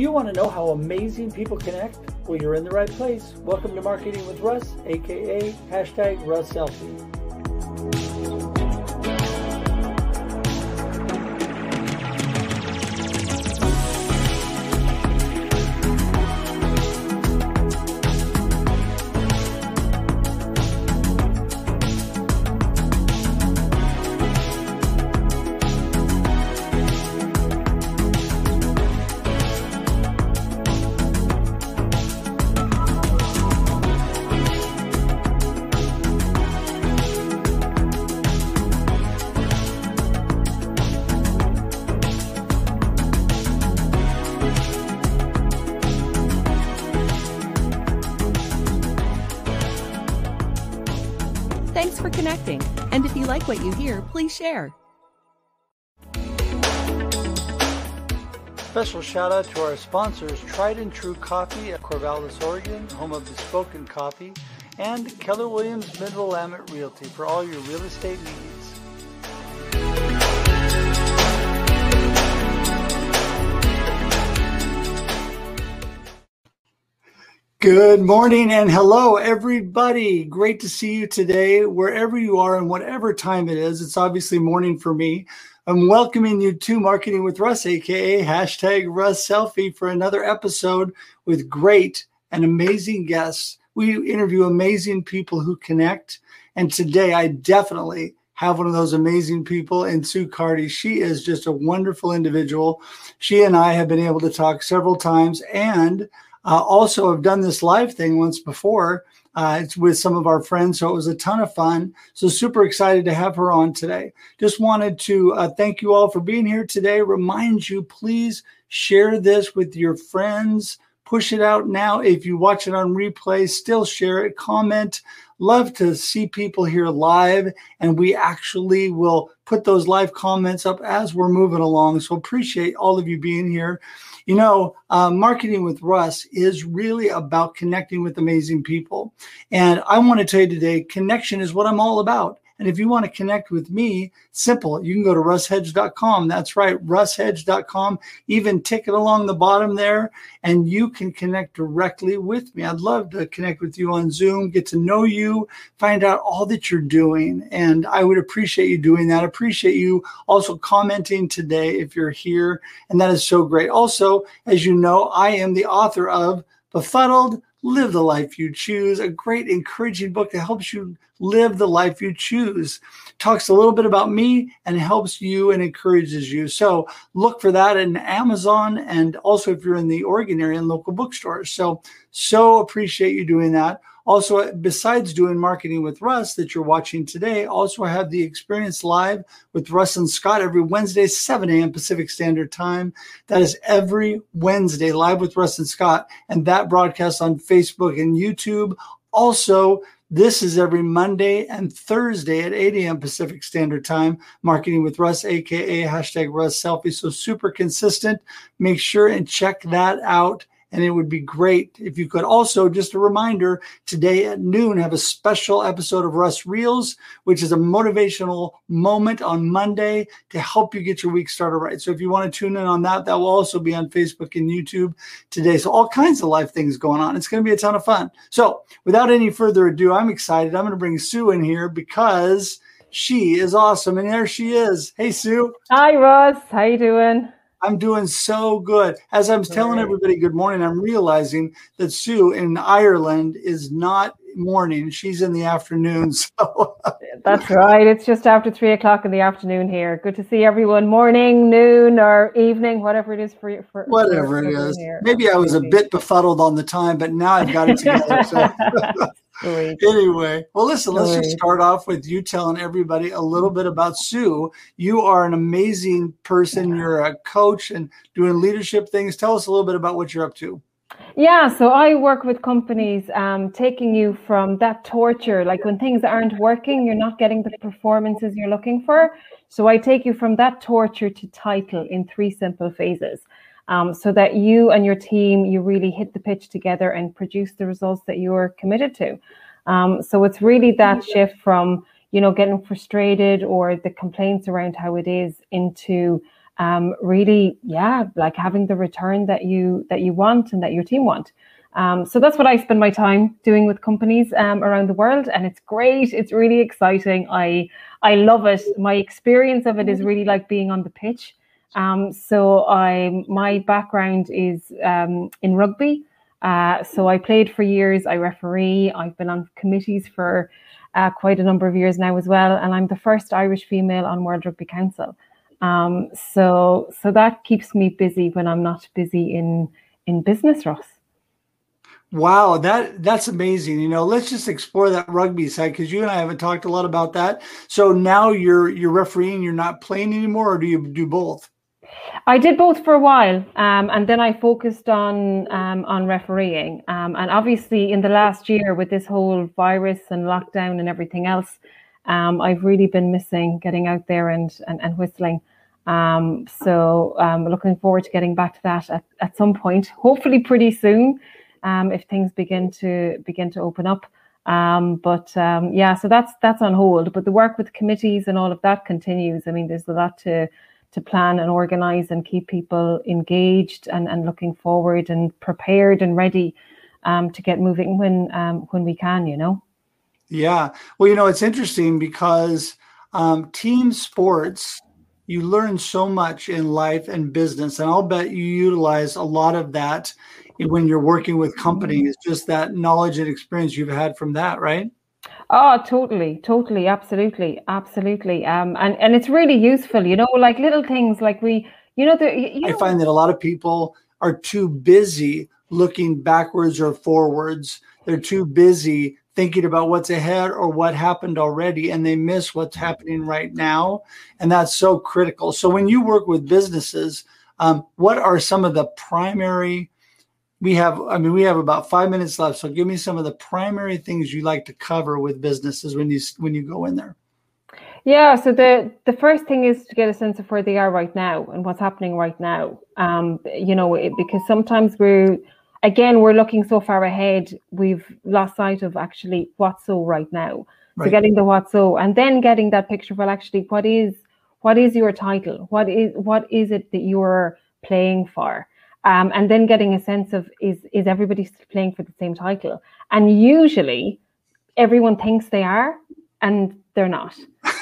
you want to know how amazing people connect? Well, you're in the right place. Welcome to Marketing with Russ, aka #RussSelfie. Thanks for connecting. And if you like what you hear, please share. Special shout out to our sponsors, Tried and True Coffee at Corvallis, Oregon, home of Bespoken Coffee, and Keller Williams Midwillamette Realty for all your real estate needs. Good morning and hello, everybody. Great to see you today, wherever you are and whatever time it is. It's obviously morning for me. I'm welcoming you to Marketing with Russ, aka #RussSelfie, for another episode with great and amazing guests. We interview amazing people who connect. And today I definitely have one of those amazing people in Sue Carty. She is just a wonderful individual. She and I have been able to talk several times and also have done this live thing once before. It's with some of our friends, so it was a ton of fun. So super excited to have her on today. Just wanted to thank you all for being here today. Remind you, please share this with your friends. Push it out now. If you watch it on replay, still share it, comment. Love to see people here live, and we actually will put those live comments up as we're moving along. So appreciate all of you being here. You know, Marketing with Russ is really about connecting with amazing people. And I want to tell you today, connection is what I'm all about. And if you want to connect with me, simple. You can go to russhedge.com. That's right, russhedge.com. Even tick it along the bottom there, and you can connect directly with me. I'd love to connect with you on Zoom, get to know you, find out all that you're doing. And I would appreciate you doing that. Appreciate you also commenting today if you're here. And that is so great. Also, as you know, I am the author of Befuddled, Live the Life You Choose, a great encouraging book that helps you live the life you choose. Talks a little bit about me and helps you and encourages you. So look for that in Amazon, and also if you're in the Oregon area in local bookstores. So appreciate you doing that. Also, besides doing Marketing with Russ that you're watching today, also I have the Experience Live with Russ and Scott every Wednesday, 7 a.m. Pacific Standard Time. That is every Wednesday, live with Russ and Scott, and that broadcasts on Facebook and YouTube. Also, this is every Monday and Thursday at 8 a.m. Pacific Standard Time, Marketing with Russ, aka #RussSelfie. So super consistent. Make sure and check that out. And it would be great if you could. Also, just a reminder, today at noon, have a special episode of Russ Reels, which is a motivational moment on Monday to help you get your week started right. So if you want to tune in on that, that will also be on Facebook and YouTube today. So all kinds of live things going on. It's going to be a ton of fun. So without any further ado, I'm excited. I'm going to bring Sue in here because she is awesome. And there she is. Hey, Sue. Hi, Russ. How you doing? I'm doing so good. As I'm telling everybody good morning, I'm realizing that Sue in Ireland is not morning. She's in the afternoon. So that's right. It's just after 3 o'clock in the afternoon here. Good to see everyone. Morning, noon, or evening, whatever it is for you. Whatever it is. Here. Maybe I was a bit befuddled on the time, but now I've got it together. So. Anyway, well, listen, let's just start off with you telling everybody a little bit about Sue. You are an amazing person. You're a coach and doing leadership things. Tell us a little bit about what you're up to. Yeah, so I work with companies taking you from that torture, like when things aren't working, you're not getting the performances you're looking for. So I take you from that torture to title in 3 simple phases. So that you and your team, you really hit the pitch together and produce the results that you're committed to. So it's really that shift from, getting frustrated or the complaints around how it is into really, like having the return that you want and that your team want. So that's what I spend my time doing with companies around the world, and it's great. It's really exciting. I love it. My experience of it is really like being on the pitch. So my background is in rugby. So I played for years. I referee. I've been on committees for quite a number of years now as well, and I'm the first Irish female on World Rugby Council. So that keeps me busy when I'm not busy in business, Ross. Wow, that's amazing. You know, let's just explore that rugby side, because you and I haven't talked a lot about that. So now you're refereeing, you're not playing anymore, or do you do both? I did both for a while, and then I focused on refereeing. And obviously, in the last year with this whole virus and lockdown and everything else, I've really been missing getting out there and whistling. So looking forward to getting back to that at some point, hopefully pretty soon, if things begin to open up. So that's on hold. But the work with committees and all of that continues. I mean, there's a lot to plan and organize and keep people engaged and looking forward and prepared and ready to get moving when we can, you know. Yeah. Well, you know, it's interesting because team sports, you learn so much in life and business, and I'll bet you utilize a lot of that when you're working with companies, just that knowledge and experience you've had from that, right? Oh, totally, absolutely. And it's really useful, you know, like little things like I find that a lot of people are too busy looking backwards or forwards. They're too busy thinking about what's ahead or what happened already, and they miss what's happening right now. And that's so critical. So when you work with businesses, what are some of the primary, we have about 5 minutes left. So give me some of the primary things you like to cover with businesses when you go in there. Yeah. So the first thing is to get a sense of where they are right now and what's happening right now. Because sometimes we're looking so far ahead, we've lost sight of actually what's so right now. Right. So getting the what's so, and then getting that picture. Well, actually, what is your title? What is it that you're playing for? And then getting a sense of is everybody playing for the same title? And usually everyone thinks they are, and they're not.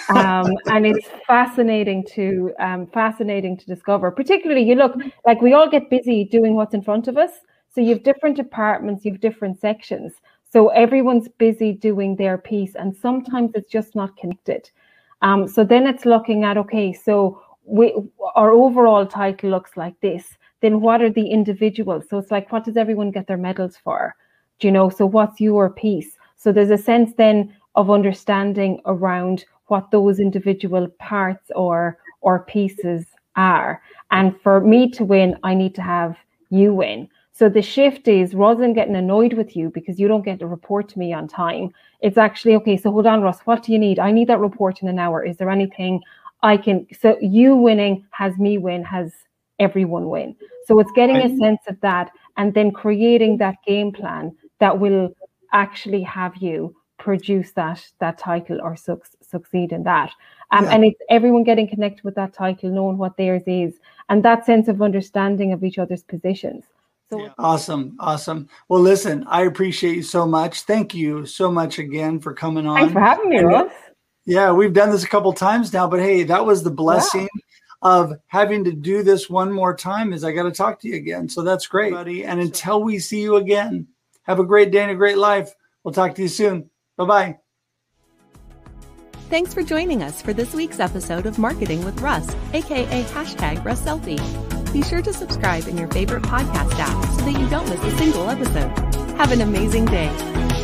And it's fascinating to discover. Particularly, you look like we all get busy doing what's in front of us. So you have different departments, you have different sections. So everyone's busy doing their piece, and sometimes it's just not connected. So then it's looking at, okay, so our overall title looks like this. Then what are the individuals? So it's like, what does everyone get their medals for? Do you know? So what's your piece? So there's a sense then of understanding around what those individual parts or pieces are. And for me to win, I need to have you win. So the shift is, rather than getting annoyed with you because you don't get a report to me on time, it's actually, okay, so hold on, Ross, what do you need? I need that report in an hour. Is there anything I can, so you winning has me win, has everyone win. So it's getting a sense of that, and then creating that game plan that will actually have you produce that title or succeed in that. And it's everyone getting connected with that title, knowing what theirs is, and that sense of understanding of each other's positions. So Awesome. Well, listen, I appreciate you so much. Thank you so much again for coming on. Thanks for having me, Ross. Yeah, we've done this a couple times now, but hey, that was the blessing of having to do this one more time, is I got to talk to you again. So that's great, buddy. And until we see you again, have a great day and a great life. We'll talk to you soon. Bye-bye. Thanks for joining us for this week's episode of Marketing with Russ, aka #RussSelfie. Be sure to subscribe in your favorite podcast app so that you don't miss a single episode. Have an amazing day.